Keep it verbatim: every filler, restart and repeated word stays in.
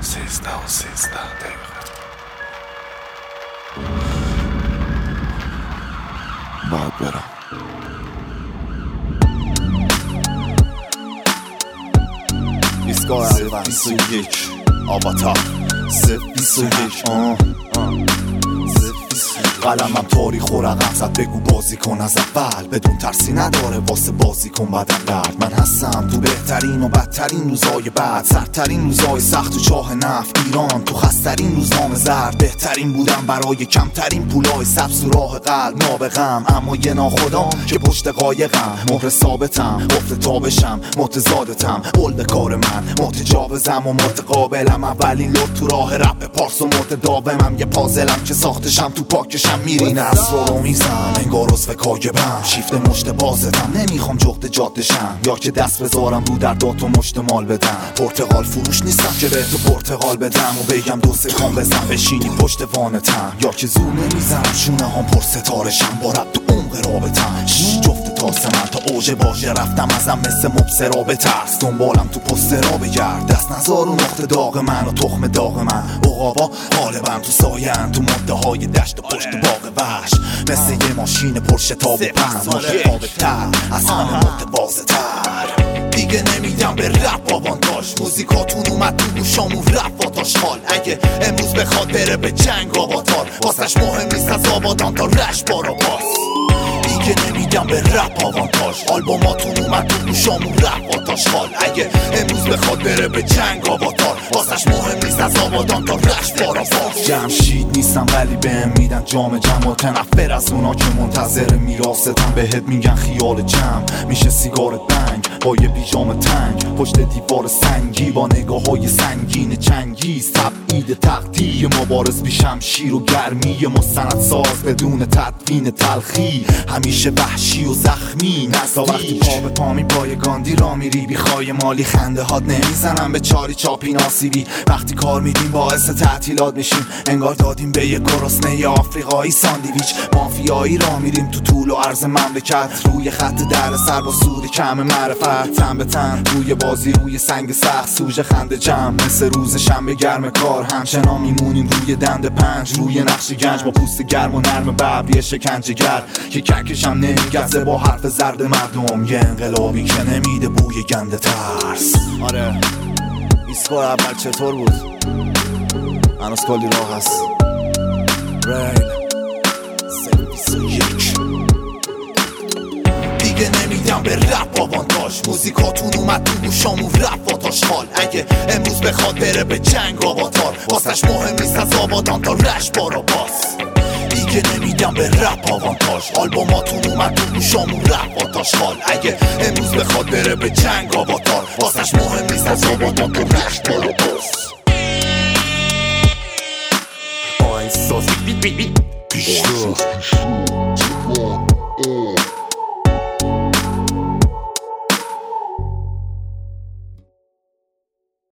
سیزده و سیزده دقیقه باید برم. ایستگاه اول بیست و یک آواتار صفر بیست و یک قلمم تاریخ و رقم زد بگو بازی کن از اول بدون ترسی نداره واسه بازی کن بدن درد. من هستم تو بهترین و بدترین روزای بعد سرترین روزای سخت و چاه نفت ایران تو خسترین روزنامه زرد بهترین بودم برای کمترین پولای سبز و راه قلب نابغم اما یه ناخدام که پشت قایقم مهر ثابتم افت تابشم متضادتم بلد کار من متجاوزم و متقابلم اولین لط تو راه رپ پارس و متداومم یه پازلم که ساختشم تو پاکشم میرین اسرار رو میزم انگار عضو کاگبم شیفت مشت بازتم نمیخوام جغد جادشم یا که دست بذارم رو در دات و مشت مال بدم پرتقال فروش نیستم که به تو پرتقال بدم و بگم دو سه کام بزن بشینی پشت وانتم یا که زور نمیزنم شونه هم پر ستارشم با رب تو عمق رابطم جفت تاسه من تا اوج باشه رفتم ازم مثل مبصرا به ترس دنبالم تو پسترا بگرد دست نزار و نقطه داغ من و تخم داغ من اقابا غالبا تو ساین تو مده های دشت و پشت باغ وحش مثل یه ماشین پرشتاب پند متفاوت تر از همه متوازه تر دیگه نمیدم به رپ آوانتاژ موزیکاتون اومد تو گوشامون رپ آتاش خال اگه امروز بخواد بره به جنگ آواتار واسش مهم نیست از آبادان تا رش بارا باس دیگه نمیدم به رپ آوانتاژ آلبوماتون اومد تو گوشامون رپ آتاش خال اگه امروز بخواد بره به جنگ آواتار واسش مهم نیست از آبادان تا رش بارا باس جمشید نیستم ولی بهم میدن جام جم و تنفر از اونا که منتظر میراستم بهت میگن خیال جمع میشه سیگارت بنگ با یه پیژام تنگ پشت دیوار سنگی با نگاه های سنگین چنگی تبعید تقدیر مبارز بیشم شیر و گرمی مستند ساز بدون تدوین تلخی همیشه وحشی و زخمی نزا وقتی پا به پا می پای گاندی را میری بیخوای مالی خنده هات نمیزنم به چاری چاپی ناسیبی وقتی کار میدیم باعث تعطیلات میشیم انگار دادیم به یه گرسنه آفریقایی ساندویچ مافیایی را میریم تو طول و عرض مملکت روی خط در سر با سود کم معرفت تن به تن روی بازی روی سنگ سخت سوژه خنده جمع مثل روز شنبه گرم کار همچنان میمونیم روی دند پنج روی نقش گنج با پوست گرم و نرم ببری شکنجه گر که ککشم نمیگزه با حرف زرد مردم یه انقلابی که نمیده بوی گنده ترس. آره ایستگاه اول چطور بود؟ هنوز کلی راه هست ریل صفر بیست و یک دیگه نمیدم به رپ آوانتاژ موزیکاتون اومد تو گوشامون رپ آتاش خال اگه امروز بخواد بره به جنگ آواتار واسش مهم نیست از آبادان تا رش بارا باس دیگه نمیدم به رپ آوانتاژ آلبوماتون اومد تو گوشامون رپ آتاش خال اگه امروز بخواد بره به جنگ آواتار واسش مهم نیست از آبادان تا رش بارا باس با احساس بیت بیت بیت بیت